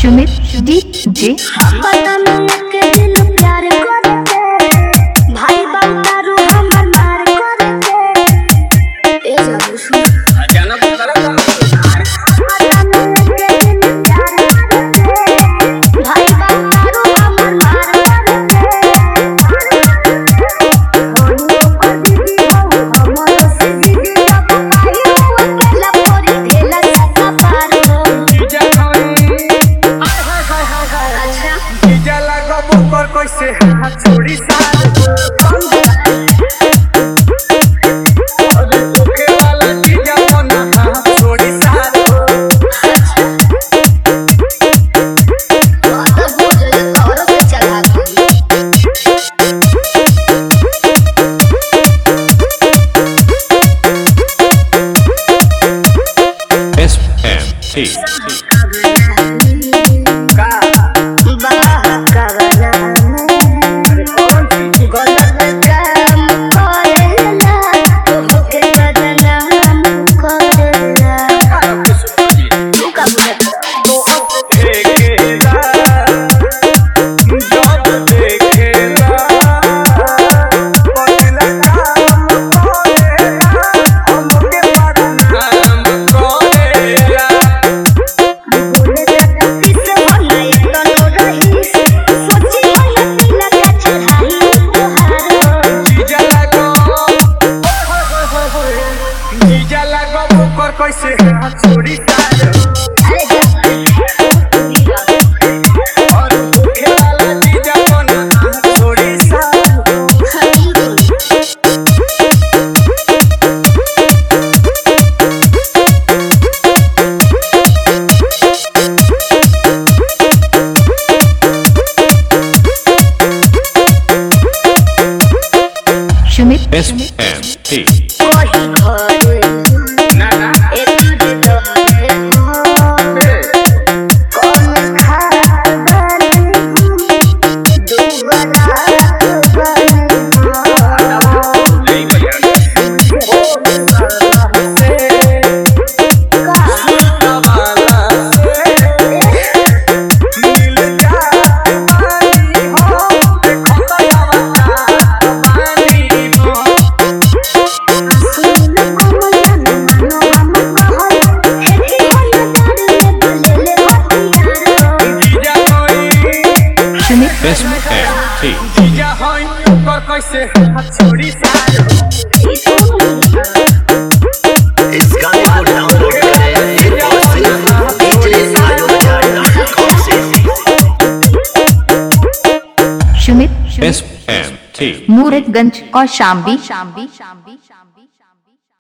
Sumit DJ भाई बंगारू हमर मार करते ए जादू सुन अचानक करता भाई बंगारू हमर मार कैसे हाथ छोड़ी साल अरे धोखे वाला जीजा बना हाथ छोड़ी साल कैसे हाथ छोड़ी साल और धोखे वाला जीजा बना हाथ छोड़ी साल सुमित SMT जीजा होई ऊपर कैसे हाथ छोड़ी साल इस गाने को डाउनलोड करें और सुमित SMT मूरतगंज और शामली